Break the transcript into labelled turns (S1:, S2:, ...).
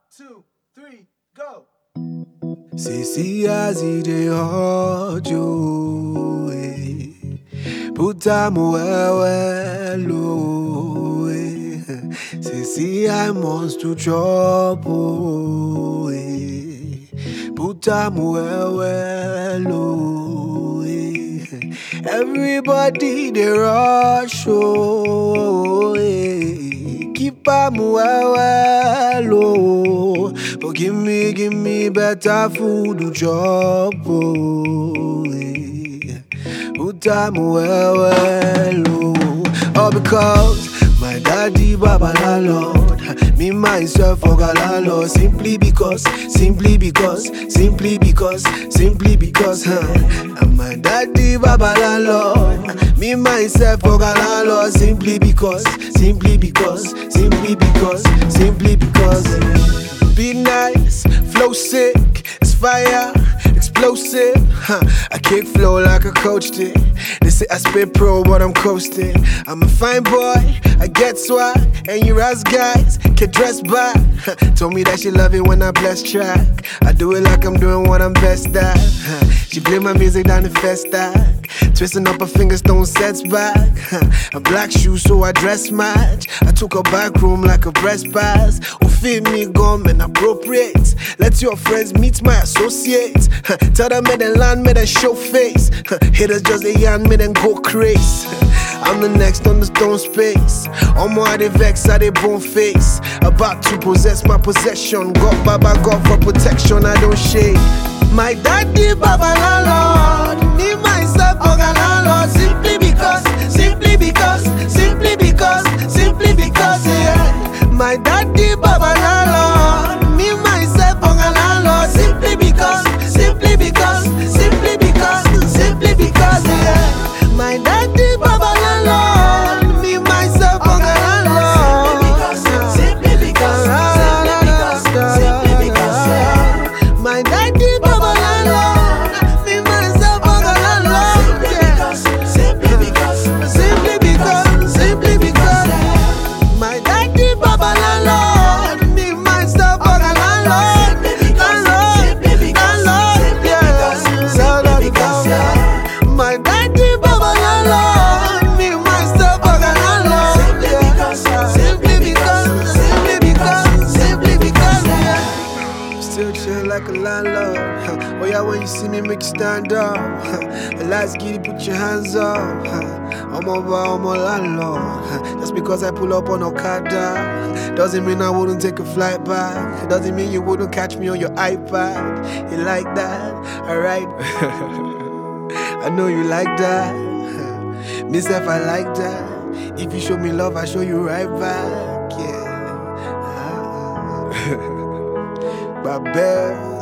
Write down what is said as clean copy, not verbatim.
S1: 2, 3, go.
S2: See as he dey hurt you, put time well, oh, see I must to trouble, put time well, oh, everybody dey rush, oh, keep am well, oh, but give me better food to chop, oh, put time well, oh, all because my daddy Baba landlord, me myself for landlord, simply because, and my daddy Baba landlord, me myself for landlord, simply because, be nice, flow sick, it's fire, explosive, I kick flow like a coach did. They say I spit pro, but I'm coasting. I'm a fine boy, I get swag, and you ass guys can dress back. Told me that she love it when I bless track. I do it like I'm doing what I'm best at. She play my music down the festac, twisting up her fingers, throwing sets back. A black shoe, so I dress match. I took her back room like a breast pass. Who fit me gum and appropriate. Let your friends meet my associates. Tell them me then land, me then show face. Haters just a yarn, me then go crazy. I'm the next on the stone space. On my they vex, I they bone face. About to possess my possession. God Baba, God for protection, I don't shake. My daddy Baba landlord, me myself for landlord, simply because, yeah. My daddy Baba landlord, me myself for landlord, simply because, yeah. My daddy Baba landlord, me myself for landlord, simply because, my daddy Baba landlord, me myself for landlord, simply because, my daddy Baba landlord, me myself for landlord, my daddy Baba landlord, me myself for landlord, simply because, yeah. Still chill like a landlord. Oh yeah, when you see me, make you stand up. Let's get it, put your hands up. I'm a landlord. Just because I pull up on Okada doesn't mean I wouldn't take a flight back. Doesn't mean you wouldn't catch me on your iPad. You like that? Alright. I know you like that. Myself, I like that. If you show me love, I show you right back. Yeah. Babel.